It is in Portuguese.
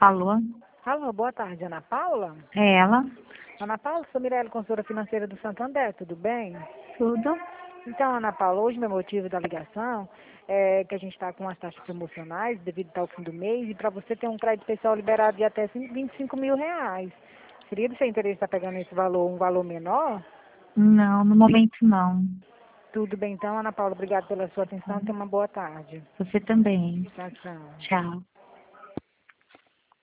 Alô? Alô, boa tarde, Ana Paula? É ela? Ana Paula, sou Mirella, consultora financeira do Santander, tudo bem? Tudo? Então, Ana Paula, hoje meu motivo da ligação é que a gente está com as taxas promocionais devido ao fim do mês e para você ter um crédito especial liberado de até 25 mil reais. Seria do seu interesse estar pegando esse valor, um valor menor? Não, no momento não. Tudo bem então, Ana Paula, obrigada pela sua atenção, tenha uma boa tarde. Você também. Tchau, tchau. Tchau.